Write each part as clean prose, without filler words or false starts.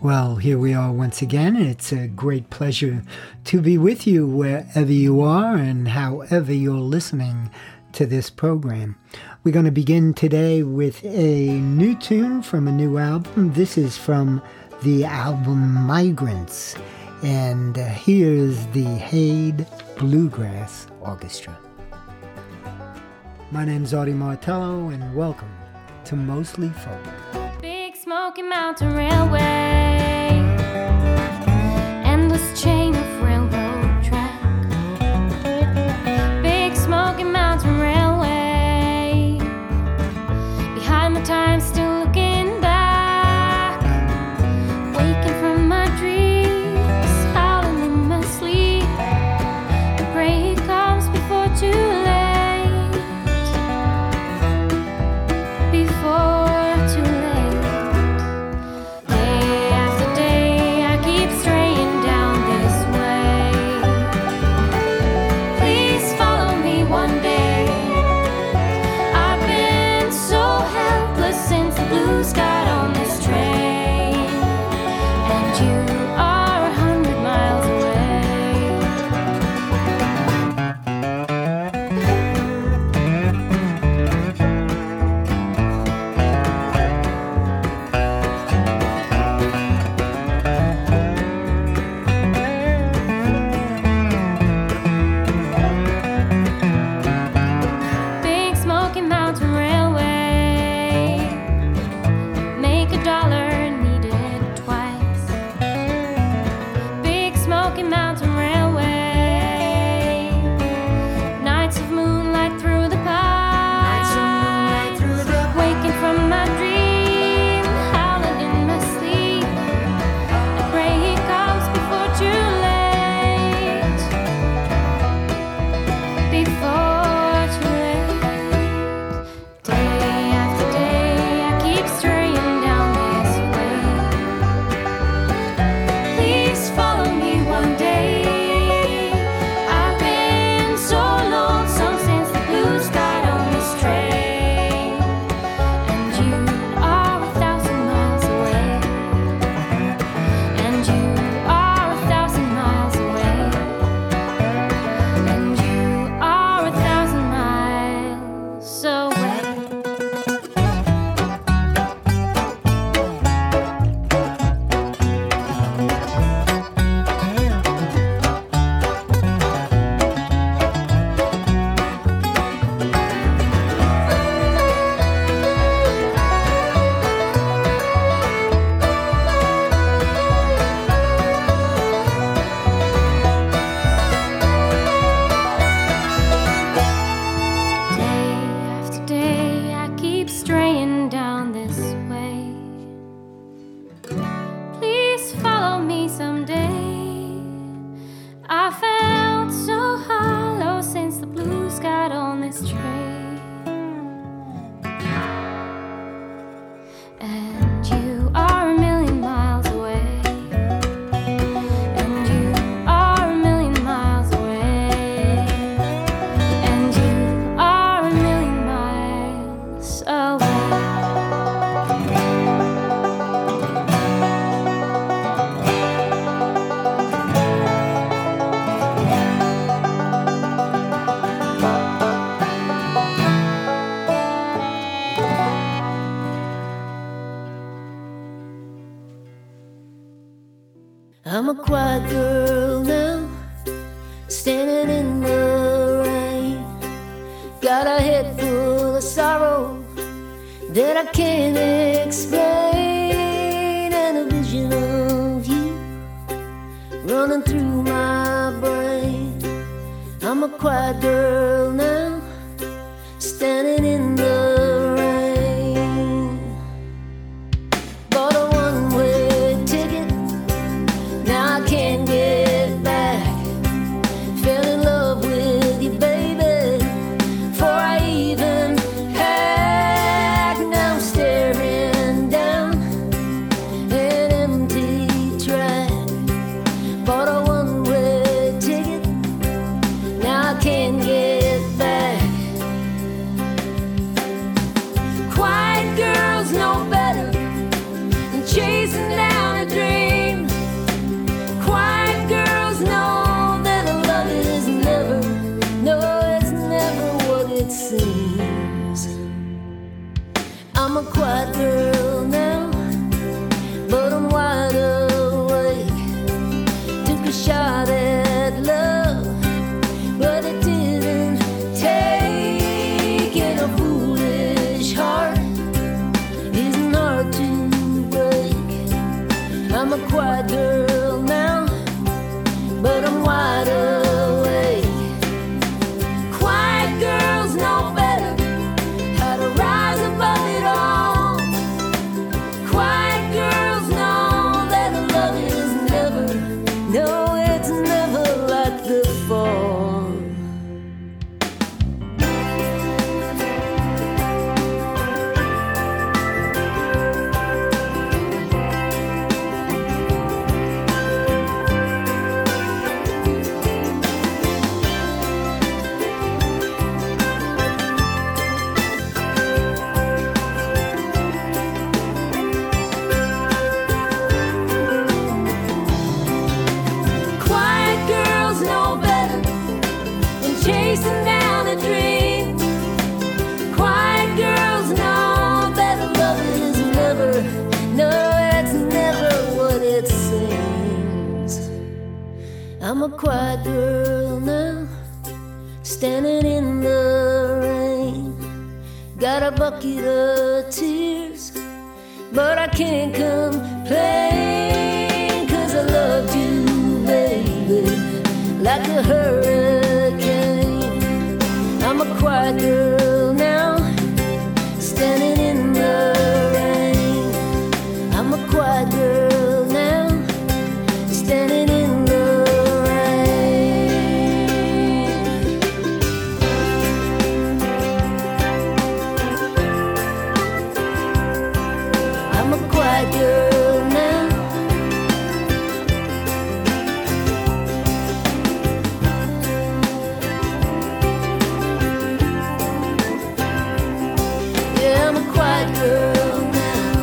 Well, here we are once again, and it's a great pleasure to be with you wherever you are and however you're listening to this program. We're going to begin today with a new tune from a new album. This is from the album Migrants, and here's the Hade Bluegrass Orchestra. My name's Artie Martello, and welcome to Mostly Folk. Big Smoky Mountain Railway, endless chain of railroad track. Big Smoky Mountain Railway, behind the times still looking back. Waking from my dreams, howling in my sleep, and pray it comes before too late. Before too late. I'm a quiet girl now, standing in the rain. Got a head full of sorrow that I can't explain, and a vision of you running through my brain. I'm a quiet girl now, standing in the rain. Bought a one-way ticket, now I can't get back. Fell in love with you, baby, before I even had. Now I'm staring down an empty track. Bought a one-way ticket, now I can't get girl now, but I'm wide awake. Took a shot at love, but it didn't take. And a foolish heart isn't hard to break. I'm a quiet girl now, but I'm wide awake. Quiet girls know better how to rise above it all. Quiet girls know that love is never, no, it's never like the fall. Quiet girls know better than chasing down a dream. Quiet girls know that love is never, no, it's never what it seems. I'm a quiet girl now, standing in the rain. Got a bucket of tears, but I can't complain, 'cause I loved you, baby, like a hurricane. I'm a quiet girl now, standing in the rain. I'm a quiet girl now, standing in the rain. I'm a quiet girl now. Yeah, I'm a quiet girl now.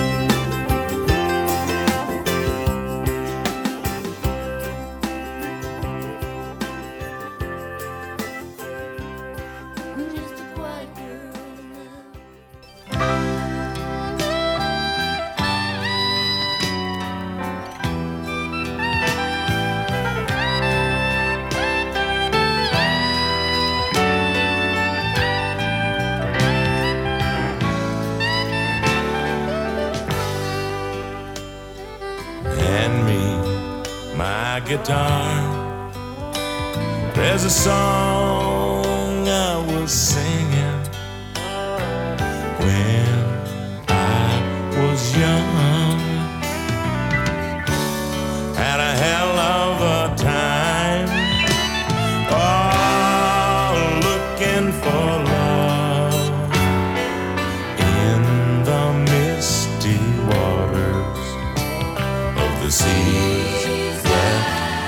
I'm just a quiet girl now. Hand me my guitar. There's a song I was singing when I was young. Had a hell of a time, oh, looking for love in the misty waters of the seas that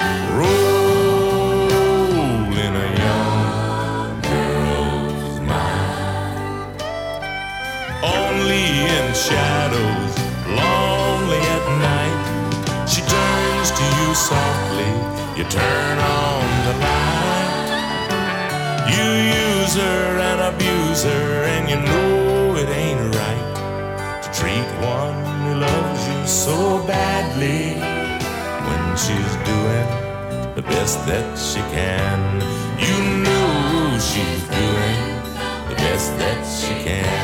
roll in a young girl's mind. Only in shadows, lonely at night, she turns to you softly. You turn on the light. You use her and abuse her, and you know it ain't right to treat one who loves you so badly when she's doing the best that she can. You know she's doing the best that she can.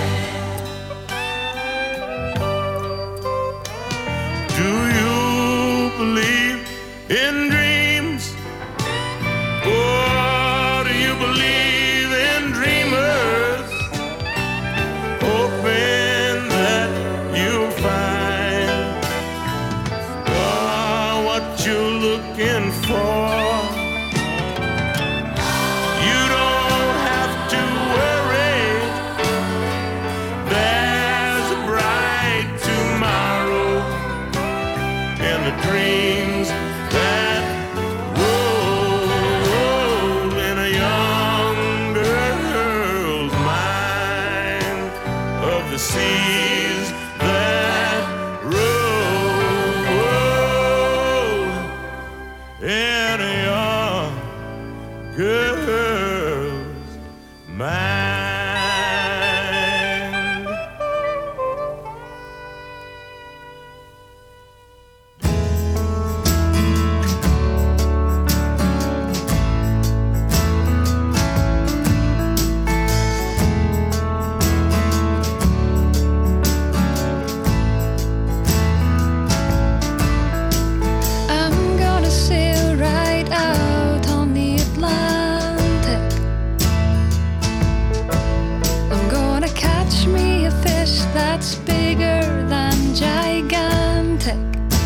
Do you believe in dreams? Or do you believe in dreamers? Hoping that you'll find what you're looking for. You don't have to worry. There's a bright tomorrow in the dreams that roll in a young girl's mind of the seas that roll in a young girl's mind. that's bigger than gigantic.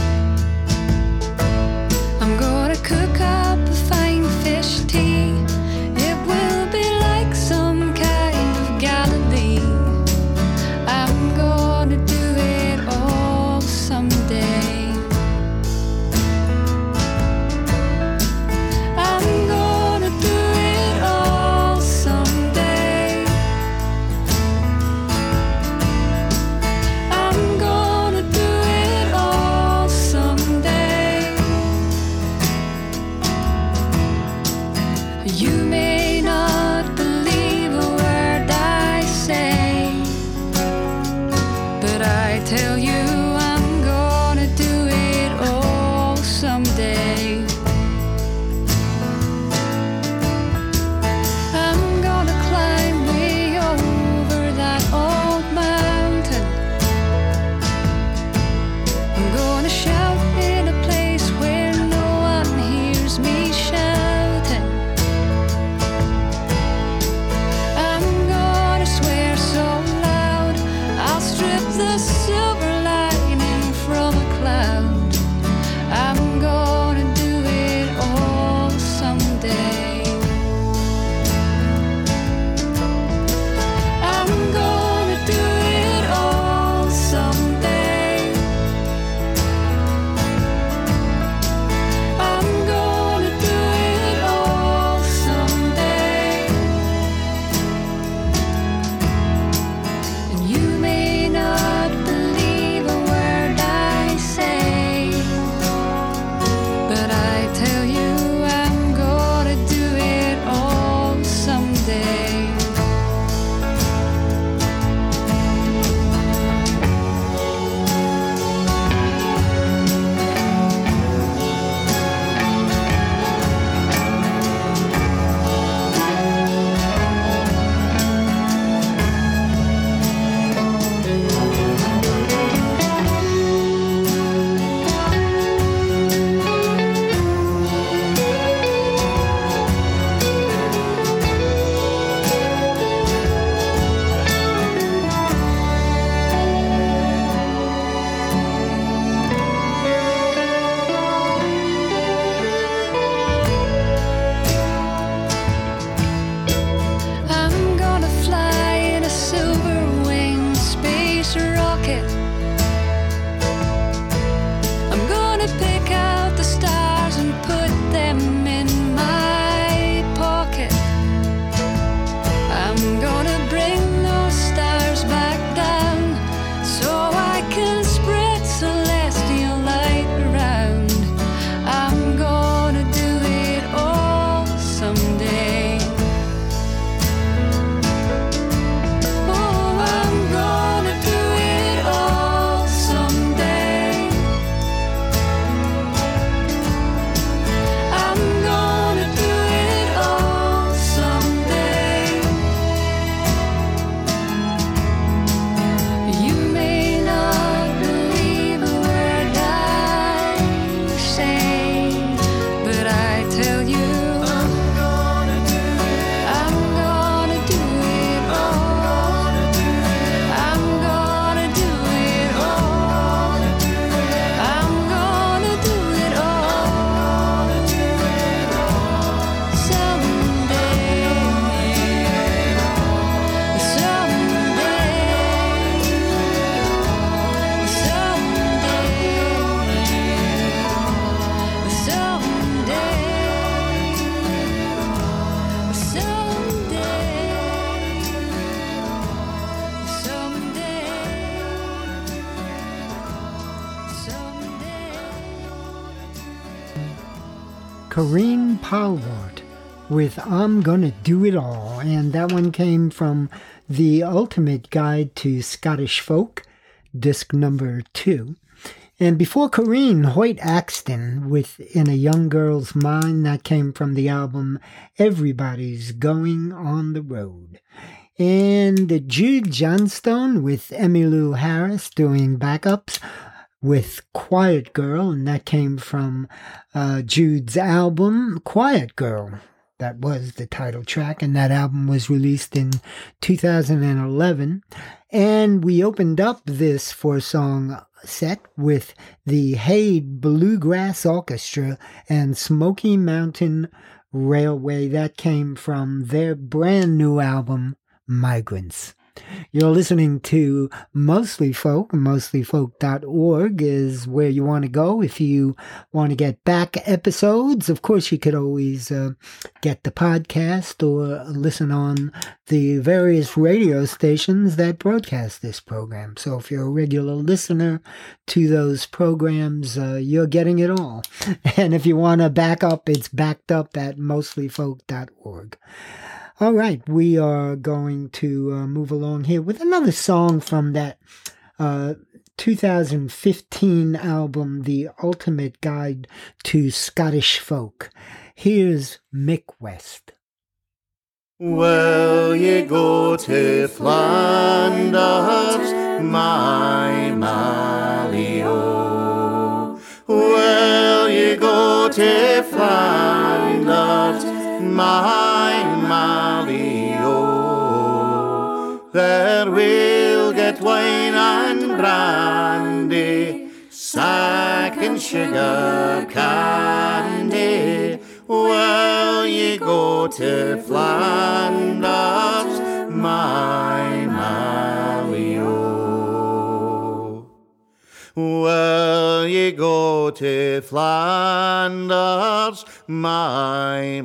I'm gonna cook up a fine fish tea. It will be like some kind of Galilee. I'm gonna do it all someday. I'm gonna do it all someday. I'm gonna do it all someday. You may not believe a word I say, but I tell you I'm gonna do it all someday. I'm gonna climb way over that old mountain. I'm gonna shout in a place where no one hears me shouting. I'm gonna swear so loud I'll strip the silver lining from a cloud. I'm gonna do it all someday. I'm gonna do it all someday. I'm gonna do it all someday. And you may not believe a word I say, but I tell you I'm gonna do it all someday. I'm gonna fly in a silver-winged space rocket. I'm gonna pick out the stars and put them in my pocket. I'm gonna bring those stars back down so I can spread celestial light around. I'm gonna do it all someday. Oh, I'm gonna do it all someday. I'm gonna do it all someday. You may not believe a word I say, but I tell you I'm gonna do it. I'm gonna do it all. I'm gonna do it all. I'm gonna do it all someday. Corinne Polwart with I'm Gonna Do It All, and that one came from The Ultimate Guide to Scottish Folk, disc number 2. And before Corinne, Hoyt Axton with In a Young Girl's Mind, that came from the album Everybody's Going on the Road. And Jude Johnstone with Emmylou Harris doing backups with Quiet Girl, and that came from Jude's album Quiet Girl. That was the title track, and that album was released in 2011. And we opened up this four-song set with the Haid Bluegrass Orchestra and Smoky Mountain Railway. That came from their brand new album, Migrants. You're listening to Mostly Folk. Mostlyfolk.org is where you want to go if you want to get back episodes. Of course, you could always get the podcast or listen on the various radio stations that broadcast this program. So if you're a regular listener to those programs, you're getting it all. And if you want to back up, it's backed up at mostlyfolk.org. All right, we are going to move along here with another song from that 2015 album, The Ultimate Guide to Scottish Folk. Here's Mick West. Will ye go to Flanders, my Mally-O? Will ye go to Flanders, my Mally-O? There we'll get wine and brandy, sack and sugar candy. Will ye go to Flanders, my Mally-O? Will ye go to Flanders, my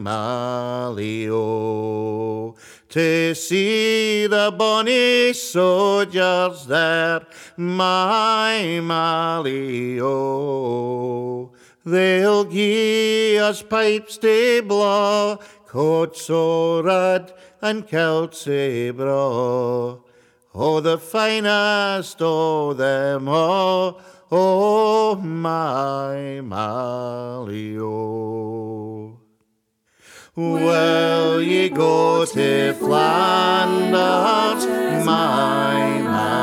Mally-O? To see the bonny soldiers there, my Mally-O. They'll gie us pipes to blaw, coats o' red and kilts o' braw. Oh, the finest o' them all, oh, my Mally-O. Will ye go to Flanders, my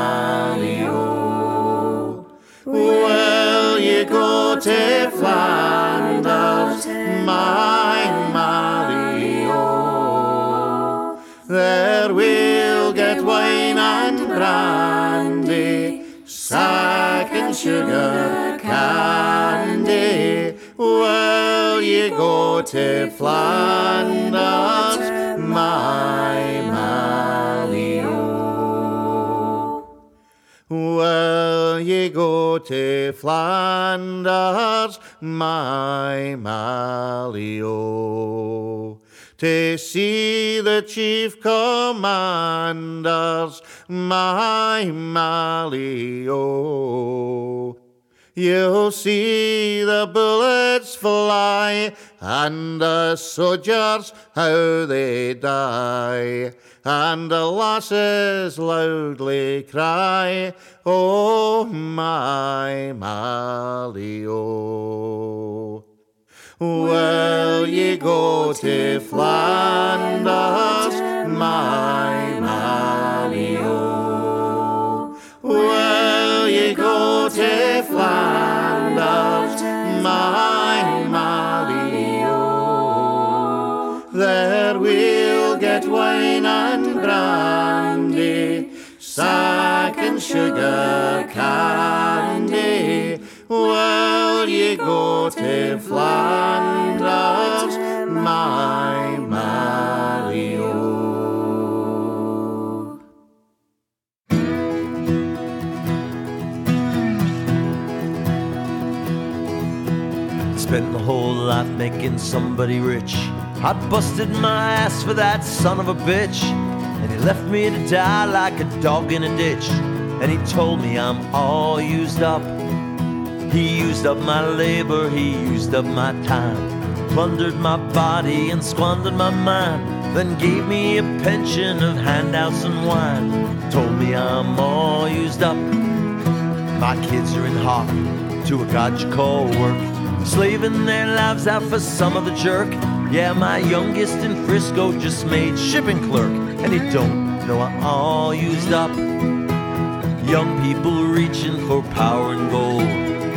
Mally-O? Will ye go to Flanders, my Mally-O? There we'll get wine and brandy, sack and sugar candy. Will ye go to Flanders, my Mally-O? Will ye go to Flanders, my Mally-O? To see the chief commanders, my Mally-O. You'll see the bullets fly, and the soldiers how they die, and the lasses loudly cry, oh, my Mally-O. Will ye go to Flanders, my Mally-O? Will ye go to Flanders, my Mally-O? There we'll get wine and brandy, sack and sugar candy. Will ye go to Flanders, my Mally-O? Spent my whole life making somebody rich. I busted my ass for that son of a bitch, and he left me to die like a dog in a ditch. And he told me I'm all used up. He used up my labor, he used up my time, plundered my body and squandered my mind, then gave me a pension of handouts and wine. Told me I'm all used up. My kids are in hock to a god you call work, slaving their lives out for some of the jerk. Yeah, my youngest in Frisco just made shipping clerk, and he don't know I'm all used up. Young people reaching for power and gold don't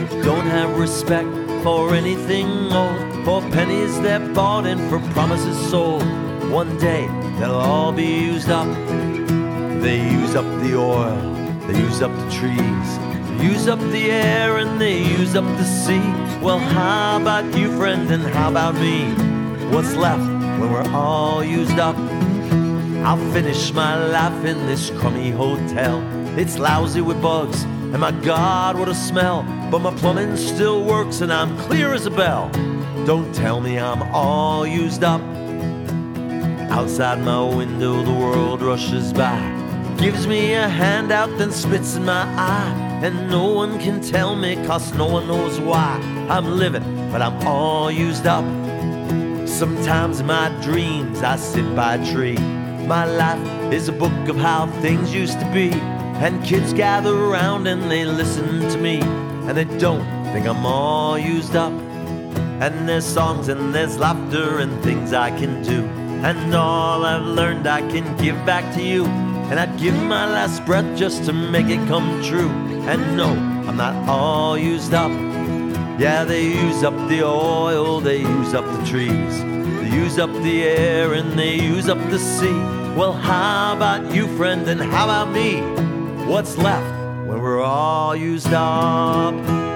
don't have respect for anything old. For pennies they're bought and for promises sold. One day they'll all be used up. They use up the oil, they use up the trees, they use up the air and they use up the sea. Well, how about you, friend, and how about me? What's left when we're all used up? I'll finish my life in this crummy hotel. It's lousy with bugs, and my God, what a smell. But my plumbing still works and I'm clear as a bell. Don't tell me I'm all used up. Outside my window the world rushes by, gives me a handout then spits in my eye. And no one can tell me, cause no one knows why. I'm living, but I'm all used up. Sometimes in my dreams I sit by a tree. My life is a book of how things used to be. And kids gather around and they listen to me. And they don't think I'm all used up. And there's songs and there's laughter and things I can do. And all I've learned I can give back to you. And I'd give my last breath just to make it come true. And no, I'm not all used up. Yeah, they use up the oil, they use up the trees, they use up the air and they use up the sea. Well, how about you, friend, and how about me? What's left when we're all used up?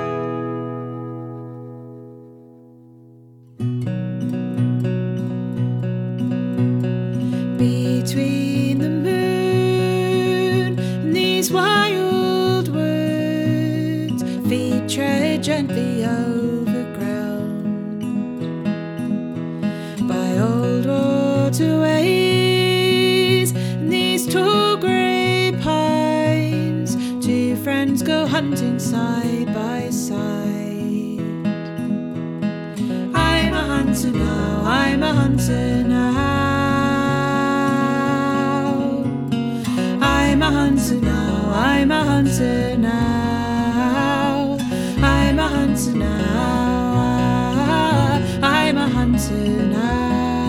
Between the moon and these wild woods, feet tread gently over ground. By old waterways and these tall grey pines, two friends go hunting side by side. I'm a hunter now, I'm a hunter now. I'm a hunter now, I'm a hunter now. I'm a hunter now, I'm a hunter now.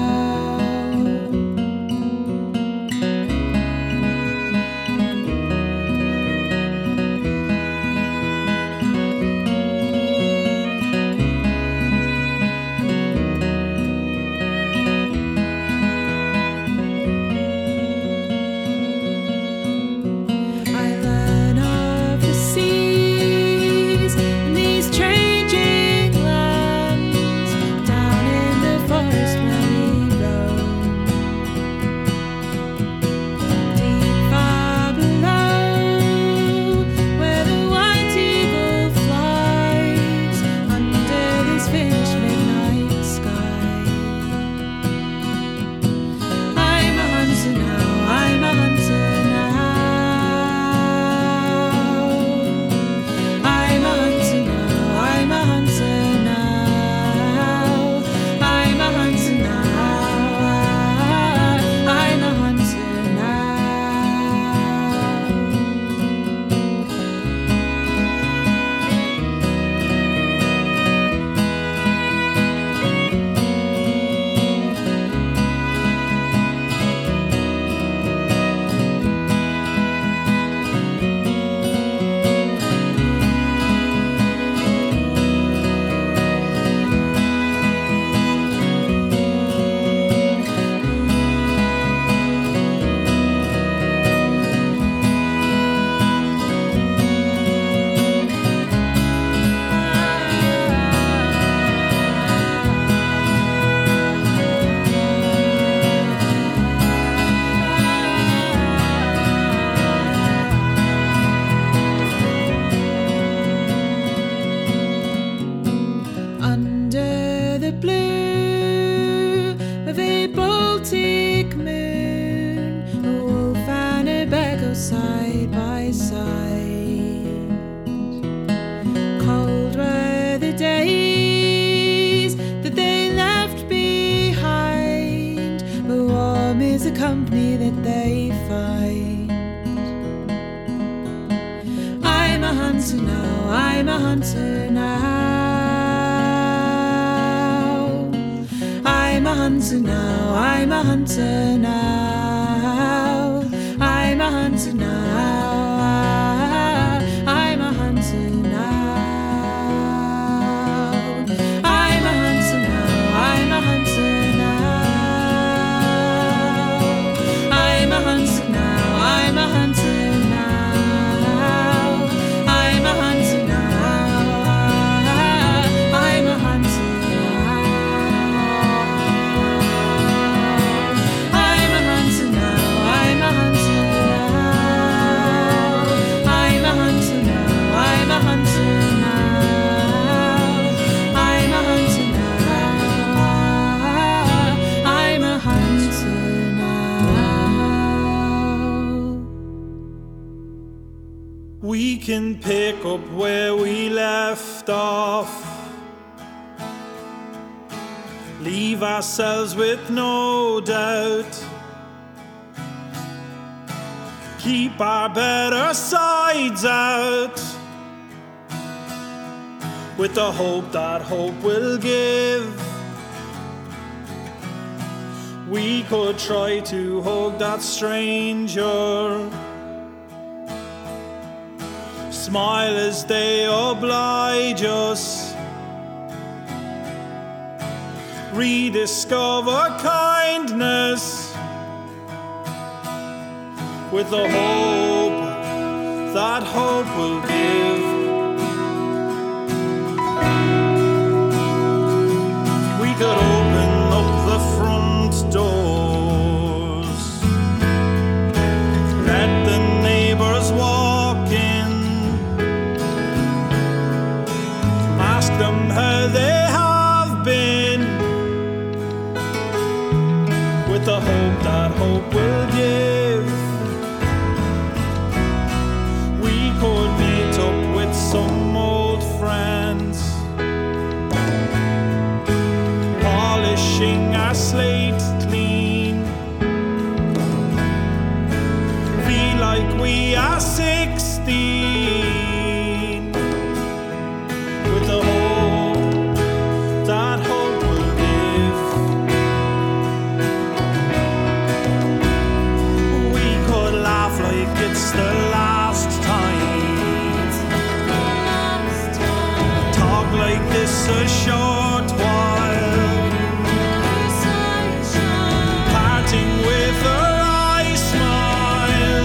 Now. I'm a hunter now. leave ourselves with no doubt. Keep our better sides out, with the hope that hope will give. We could try to hug that stranger, smile as they oblige us, rediscover kindness, with the hope that hope will give. We could open up the front doors, let the neighbors walk in, ask them how they have been, with the hope that hope will give. Could meet up with some old friends, polishing our slate clean, feel like we are 16, with the hope that hope will give. We could laugh like it's the last time, like this a short while, parting with a wry smile,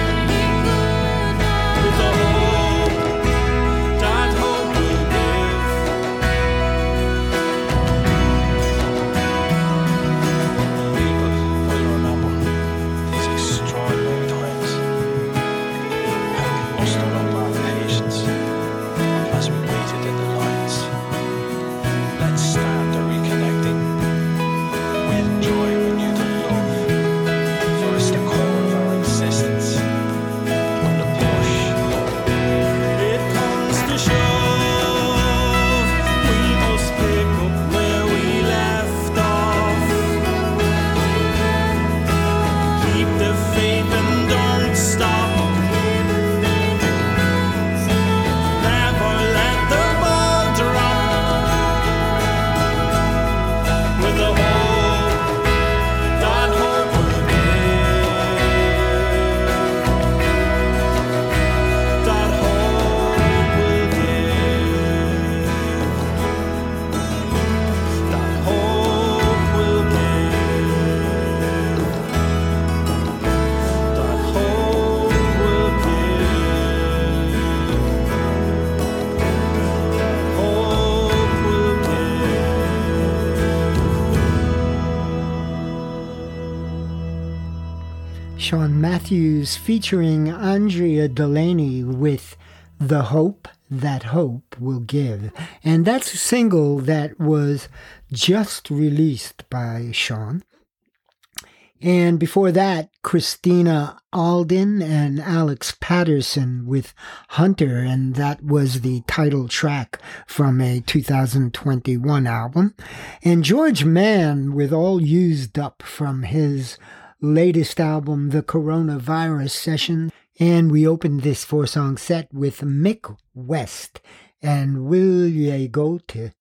with the hope that hope will give. People will remember these extraordinary times, how we mustered up our patience as we waited in the lines. Let's start the reconnecting with joy renewed and love, for it's the core of our existence. When the push it comes to shove, we must pick up where we left off. Keep the faith and don't stop. Never let the ball drop, with the hope that hope will give. That hope will give. That hope will give. That hope will Sean Matthews featuring Andrea Delaney with The Hope That Hope Will Give. And that's a single that was just released by Sean. And before that, Christina Alden and Alex Patterson with Hunter, and that was the title track from a 2021 album. And George Mann with All Used Up from his latest album, The Coronavirus Session. And we opened this 4-song set with Mick West and Will You Go to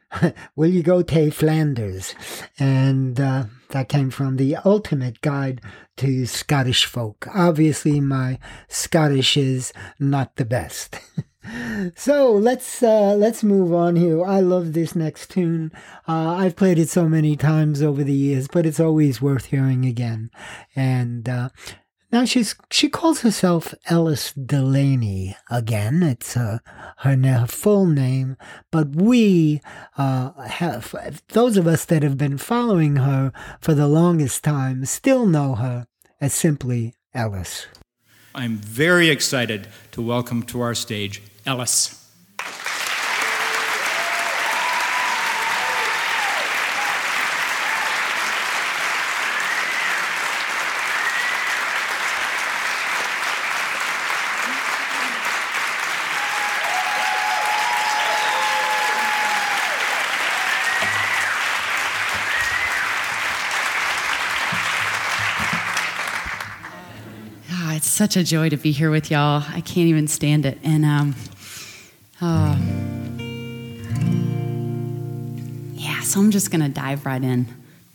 Flanders? And that came from the Ultimate Guide to Scottish Folk. Obviously, my Scottish is not the best. So let's move on here. I love this next tune. I've played it so many times over the years, but it's always worth hearing again. And now she calls herself Ellis Delaney again. It's her full name, but we have, those of us that have been following her for the longest time still know her as simply Ellis. I'm very excited to welcome to our stage Ellis. it's such a joy to be here with y'all. I can't even stand it. And yeah, so I'm just gonna dive right in.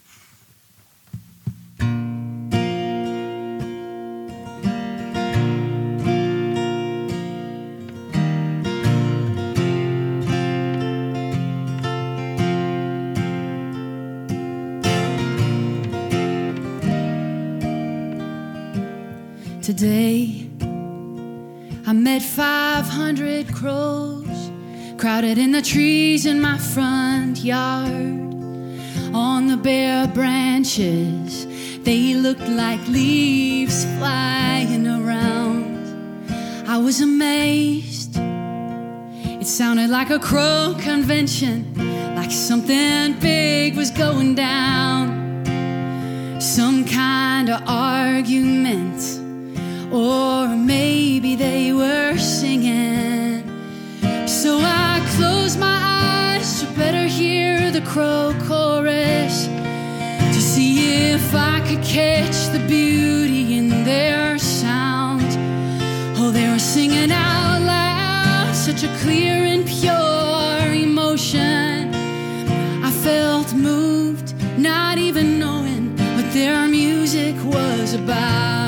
Today, I met 500 crows crowded in the trees in my front yard. On the bare branches, they looked like leaves flying around. I was amazed. It sounded like a crow convention, like something big was going down. Some kind of argument, or maybe they were singing. So I closed my eyes to better hear the crow chorus, to see if I could catch the beauty in their sound. Oh, they were singing out loud, such a clear and pure emotion. I felt moved, not even knowing what their music was about.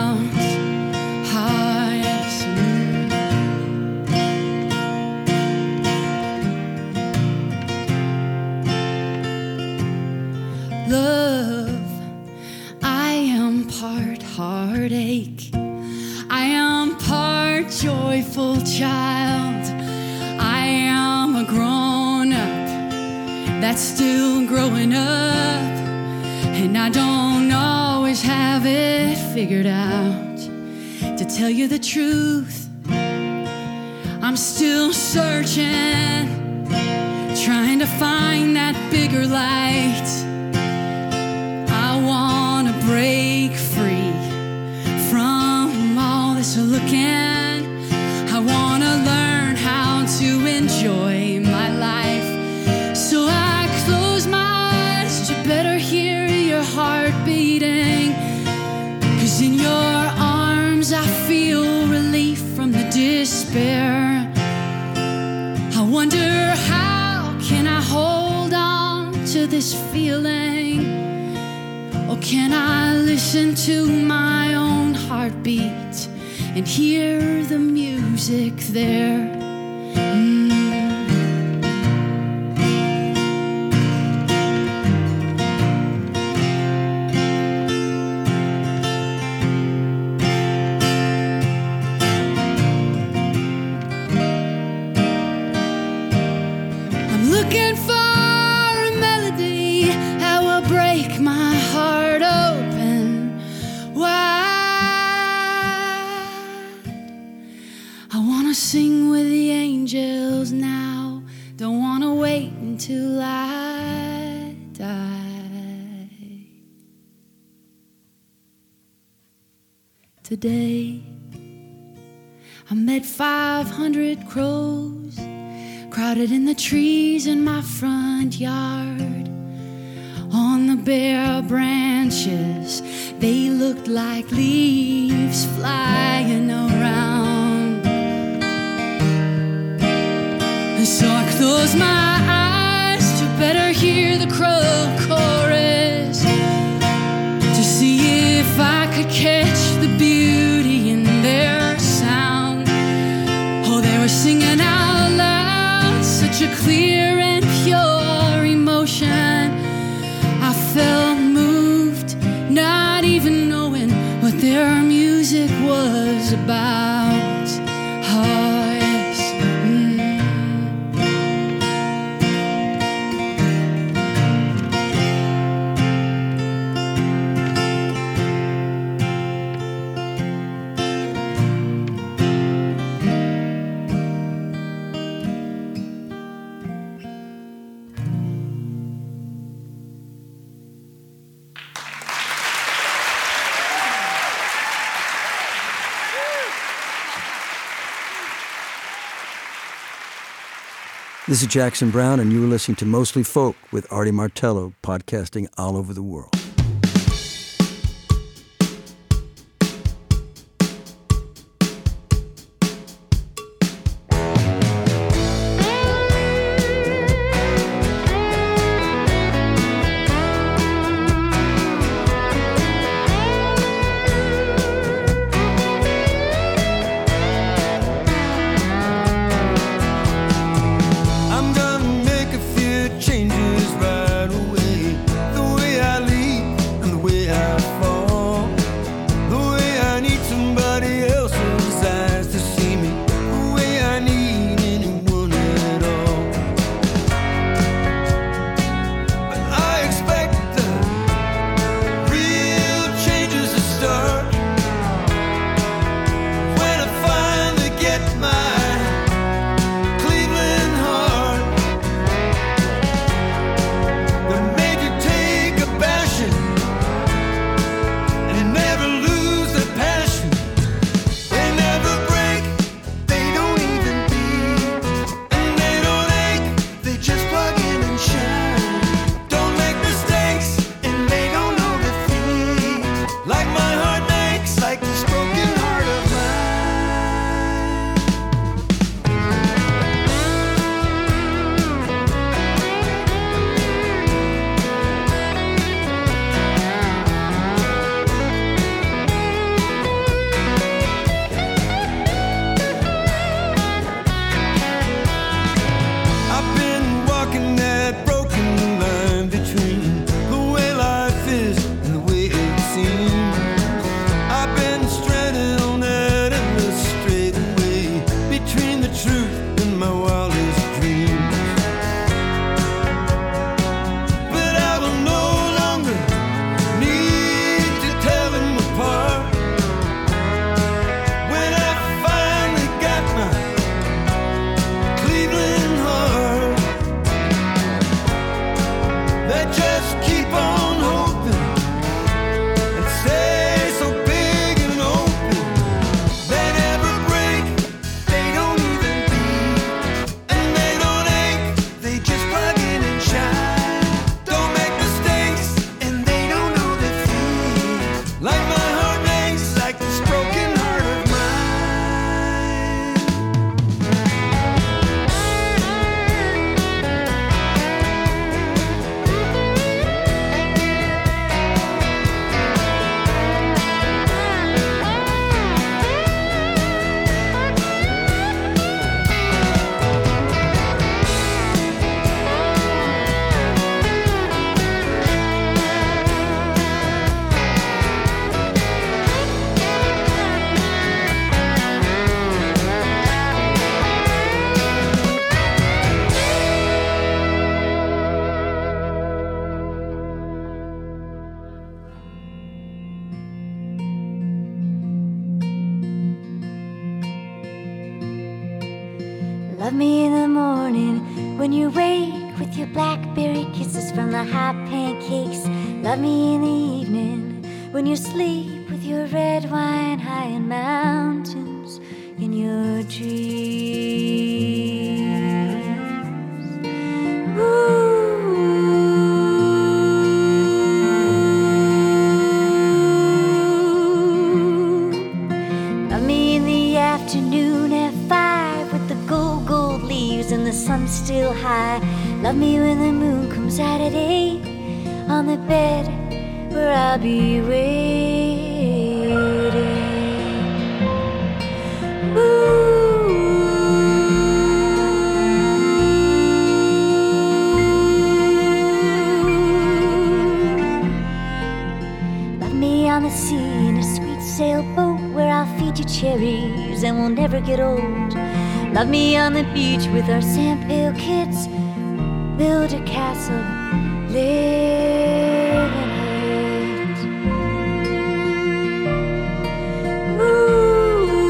Love, I am part heartache, I am part joyful child, I am a grown-up that's still growing up, and I don't always have it figured out. To tell you the truth, I'm still searching, trying to find that bigger light. I wanna break free from all this looking. I wanna learn how to enjoy my life. So I close my eyes to better hear your heart beating. 'Cause in your arms I feel relief from the despair. I wonder, how can I hold on to this feeling? Or can I listen to my own heartbeat and hear the music there? I'm looking for a melody that will break my heart open wide. I wanna sing with the angels now, don't wanna wait until I die. Today, I met 500 crows crowded in the trees in my front yard. On the bare branches, they looked like leaves flying around. And so I closed my eyes to better hear the crow chorus, to see if I could catch the beauty in their sound. Oh, they were singing out loud, such a clear and pure emotion. I felt moved, not even knowing what their music was about. Oh, yes. This is Jackson Brown, and you are listening to Mostly Folk with Artie Martello, podcasting all over the world. Love me in the morning when you wake with your blackberry kisses from the hot pancakes. Love me in the evening when you sleep with your red wine high in mountains in your dreams. Ooh. Love me in the afternoon at 5 with the gold leaves and the sun still high. Love me when the moon comes out at 8 on the bed where I'll be waiting. Ooh. Love me on the sea in a sweet sailboat where I'll feed you cherries and we'll never get old. Love me on the beach with our sand pail kids. Build a castle, live in it. Ooh.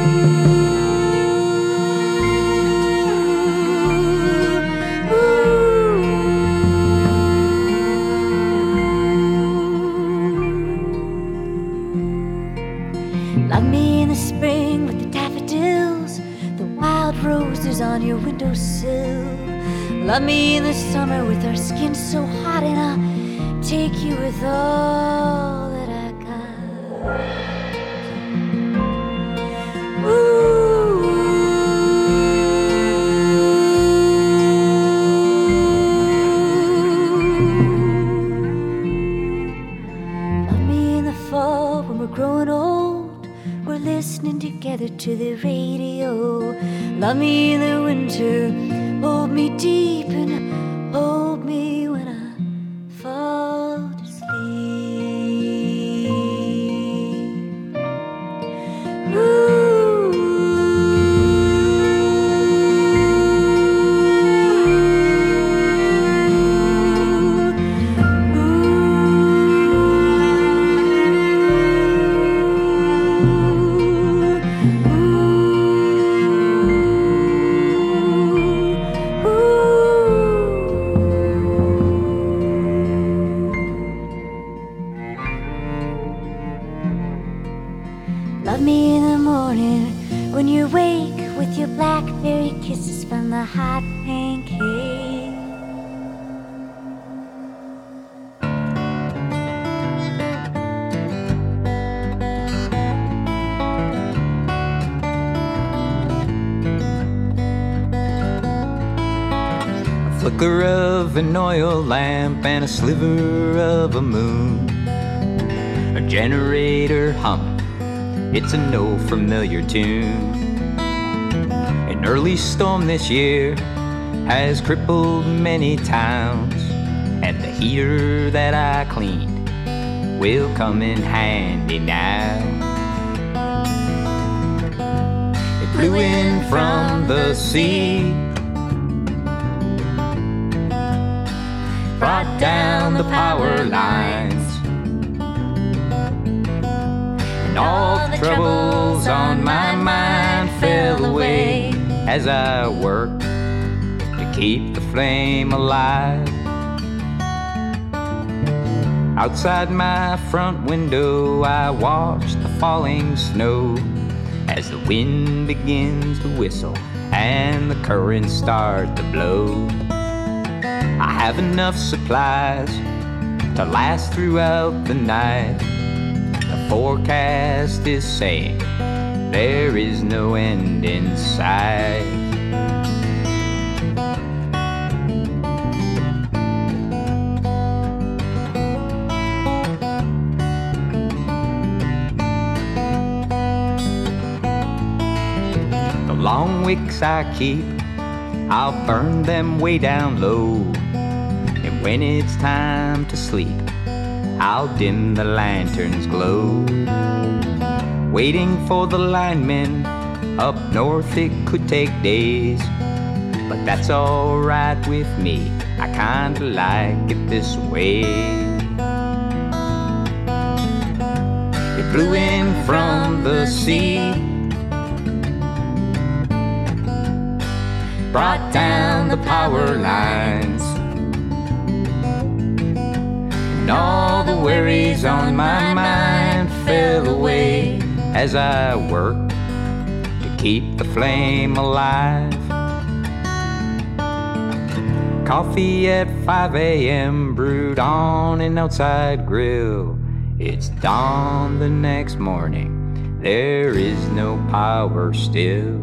Love me in the spring with the daffodils, the wild roses on your windowsill. Love me in the summer with our skin so hot, and I'll take you with all that I got. Ooh. Love me in the fall when we're growing old, we're listening together to the radio. Love me in the winter, hold me deep and hold me when I fall to sleep. Ooh. Love me in the morning when you wake with your blackberry kisses from the hot pancake. A flicker of an oil lamp and a sliver of a moon, a generator humming, it's a no familiar tune. An early storm this year has crippled many towns, and the heater that I cleaned will come in handy now. It blew in from the sea, brought down the power lines, and all the troubles on my mind fell away as I worked to keep the flame alive. Outside my front window I watch the falling snow as the wind begins to whistle and the currents start to blow. I have enough supplies to last throughout the night. The forecast is saying there is no end in sight. The long wicks I keep, I'll burn them way down low. And when it's time to sleep, I'll dim the lantern's glow. Waiting for the linemen up north, it could take days, but that's alright with me, I kinda like it this way. It blew in from the sea, brought down the power lines. And all the worries on my mind fell away as I worked to keep the flame alive. Coffee at 5 a.m. brewed on an outside grill. It's dawn the next morning, there is no power still.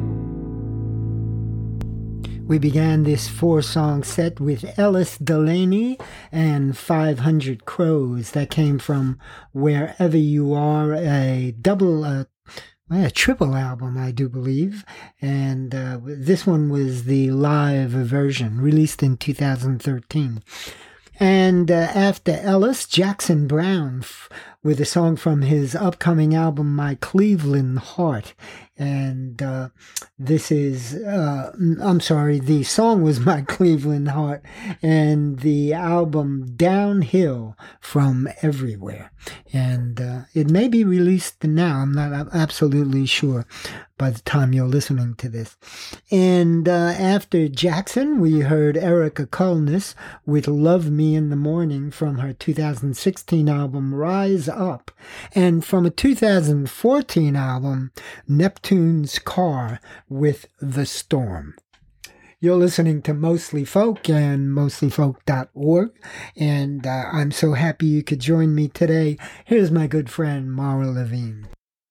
We began this 4-song set with Ellis Delaney and 500 Crows. That came from Wherever You Are, a triple album, I do believe. And this one was the live version, released in 2013. And after Ellis, Jackson Browne with a song from his upcoming album, My Cleveland Heart. And this is, the song was My Cleveland Heart, and the album Downhill from Everywhere. And it may be released now, I'm not absolutely sure by the time you're listening to this. And after Jackson, we heard Erica Culness with Love Me in the Morning from her 2016 album Rise Up, and from a 2014 album, Neptune's Car with The Storm. You're listening to Mostly Folk and mostlyfolk.org, and I'm so happy you could join me today. Here's my good friend, Mara Levine.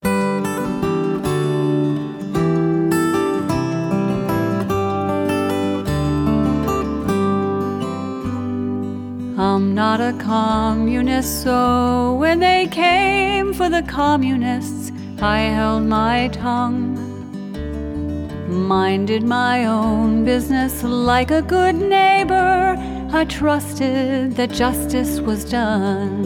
I'm not a communist, so when they came for the communists, I held my tongue, minded my own business like a good neighbor. I trusted that justice was done.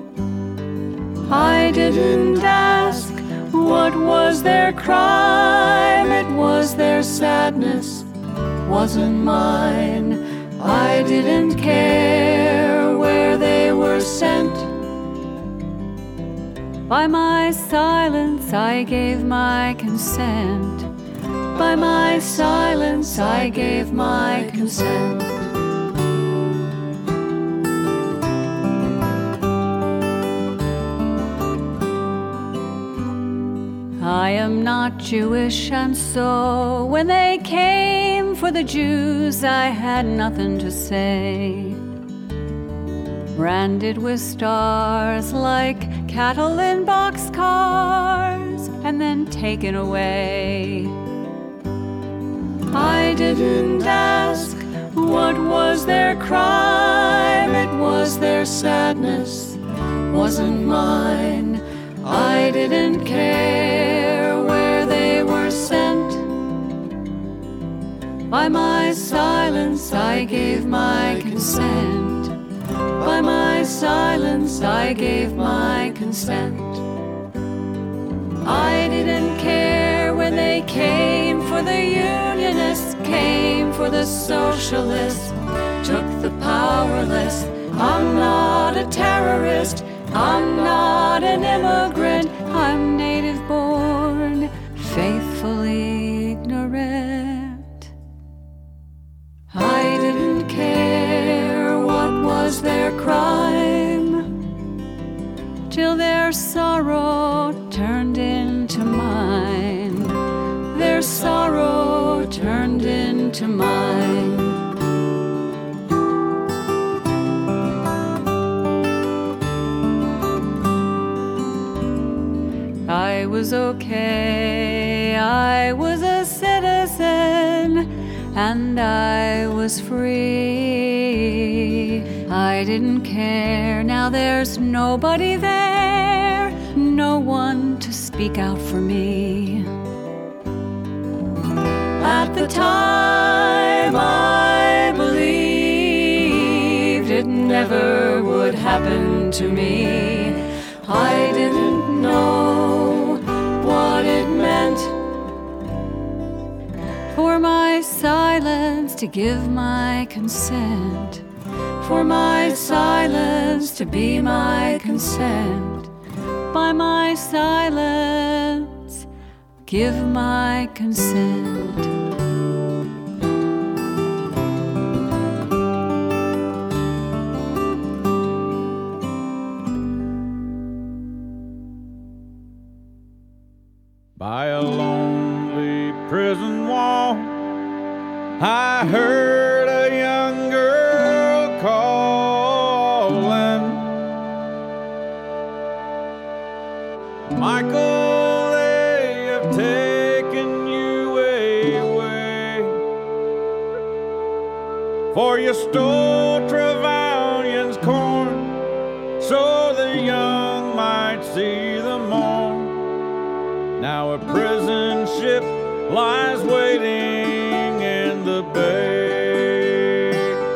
I didn't ask what was their crime, it was their sadness, wasn't mine. I didn't care where they were sent. By my silence I gave my consent. By my silence I gave my consent. I am not Jewish, and so when they came for the Jews, I had nothing to say. Branded with stars like cattle in boxcars, and then taken away. I didn't ask what was their crime, it was their sadness, wasn't mine. I didn't care where they were sent. By my silence I gave my consent. By my silence I gave my consent. I didn't care when they came for the unionists, came for the socialists, took the powerless. I'm not a terrorist, I'm not an immigrant, I'm native born, faithfully ignorant. I didn't care what was their crime, till their sorrow turned into mine. Their sorrow turned into mine. I was okay, I was a citizen, and I was free. I didn't care, now there's nobody there, no one to speak out for me. At the time I believed it never would happen to me. I didn't know what it meant for my silence to give my consent, for my silence to be my consent. By my silence, give my consent. I heard a young girl calling, Michael, they have taken you away, for you stole Trevelyan's corn, so the young might see the morn. Now a prison ship lies waiting in the bay,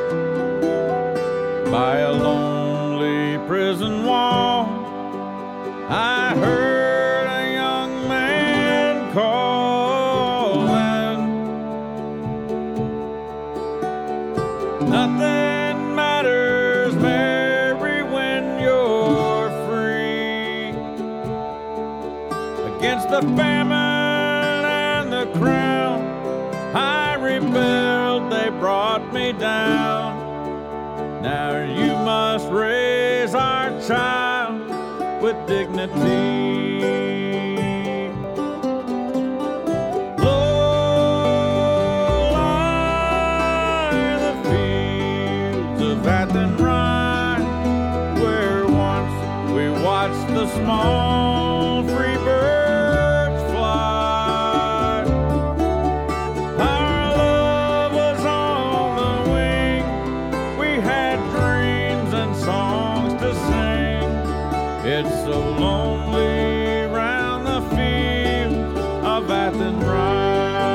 by a lonely prison wall. I heard a young man calling, nothing matters, Mary, when you're free. Against the famine and the crown, I rebelled, they brought me down. Now you must raise our child with dignity. Low lie the fields of Athenry, where once we watched the small free birds fly. Our love was on the wing, we had dreams and songs to sing. It's so lonely round the fields of Athenry.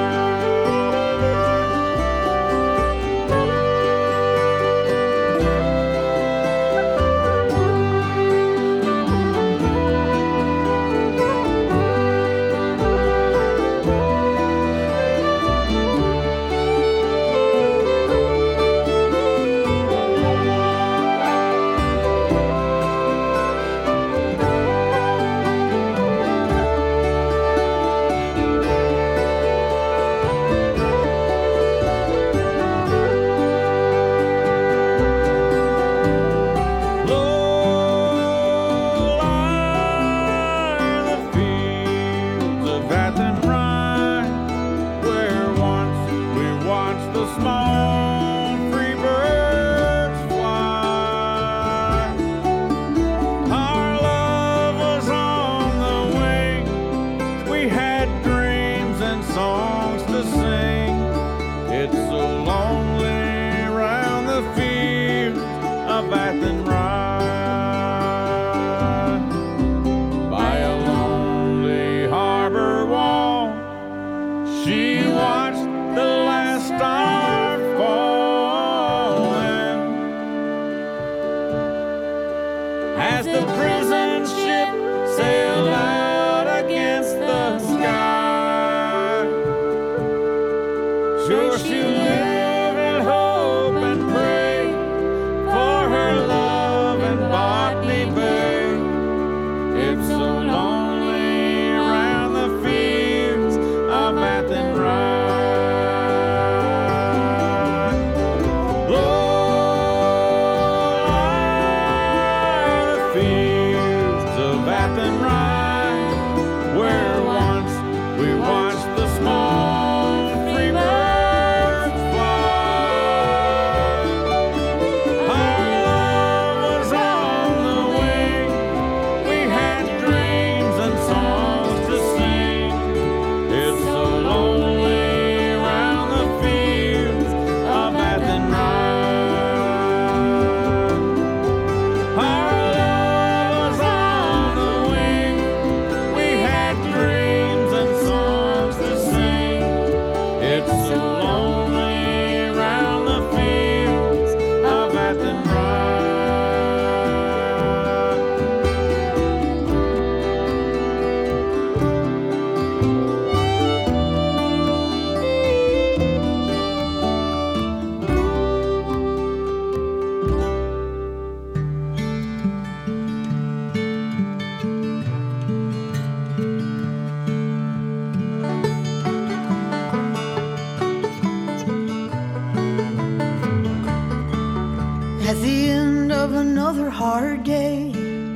At the end of another hard day,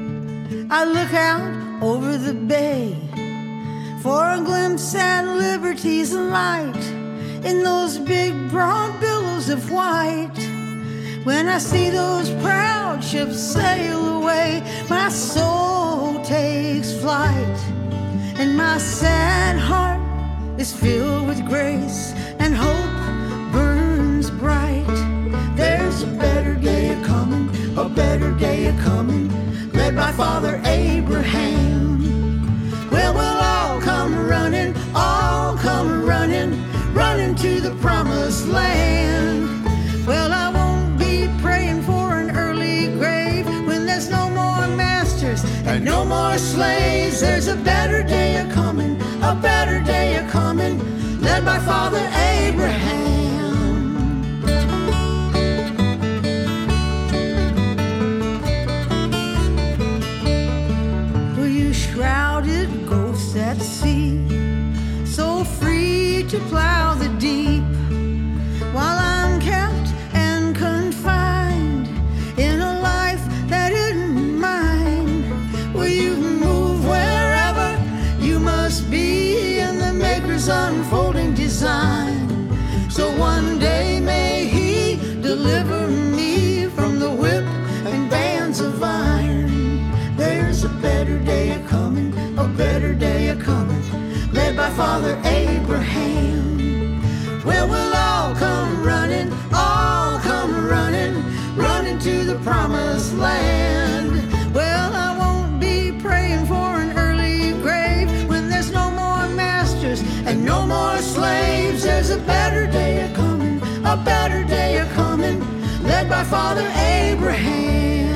I look out over the bay for a glimpse at liberty's light in those big broad billows of white. When I see those proud ships sail away, my soul takes flight, and my sad heart is filled with grace, and hope burns bright. There's a better day a-coming, a better day a-coming, led by Father Abraham. Well, we'll all come running, running to the promised land. Well, I won't be praying for an early grave when there's no more masters and no more slaves. There's a better day a-coming, a better day a-coming, led by Father Abraham. Were you shrouded ghosts at sea, so free to plow the deep, while I'm kept and confined in a life that isn't mine? Will you move wherever you must be in the Maker's unfolding design? So one day may He deliver me from the whip and bands of iron. There's a better day a-coming, a better day a-coming, led by Father Abraham. Well, we'll all come running, running to the promised land. Well, I won't be praying for an early grave when there's no more masters and no more slaves. There's a better day a-coming, a better day a-coming, led by Father Abraham.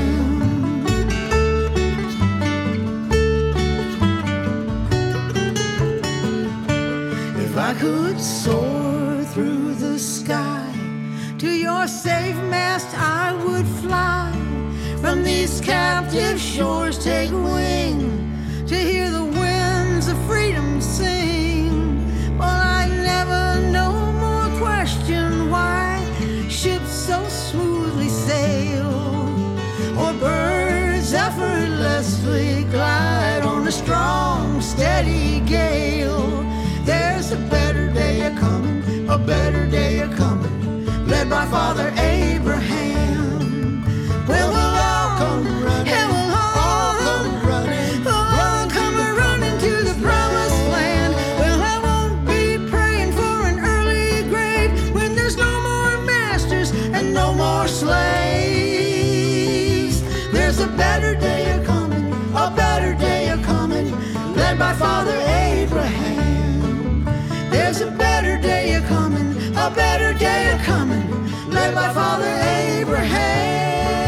If I could soar through the sky, to your safe mast I would fly. From these captive shores take wing, to hear the winds of freedom sing. Well, I never no more question why ships so smoothly sail, or birds effortlessly glide on a strong, steady gale. There's a better day a-coming, a better day a-coming, led by Father Abraham. Well, we'll all come running, and we'll all come running to the promised land. Well, I won't be praying for an early grave when there's no more masters and no more slaves. There's a better day a-coming, a better day a-coming, led by Father Abraham. There's a better day a-coming, a better day a-coming, led by Father Abraham.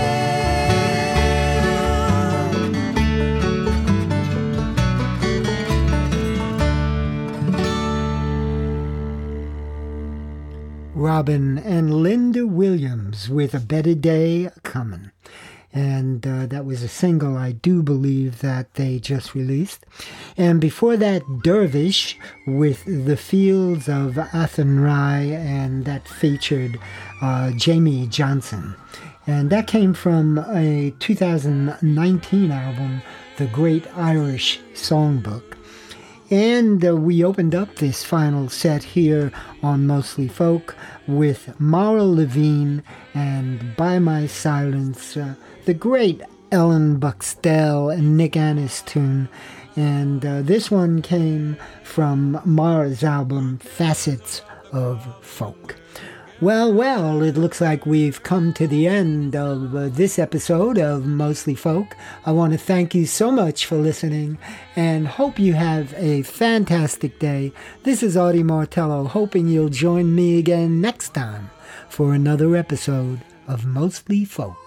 Robin and Linda Williams with A Better Day A-Comin'. And that was a single, I do believe, that they just released. And before that, Dervish with The Fields of Athenry, and that featured Jamie Johnson. And that came from a 2019 album, The Great Irish Songbook. And we opened up this final set here on Mostly Folk with Maura Levine and By My Silence, the great Ellen Buxtell and Nick Annis tune. And this one came from Maura's album, Facets of Folk. Well, it looks like we've come to the end of this episode of Mostly Folk. I want to thank you so much for listening and hope you have a fantastic day. This is Artie Martello, hoping you'll join me again next time for another episode of Mostly Folk.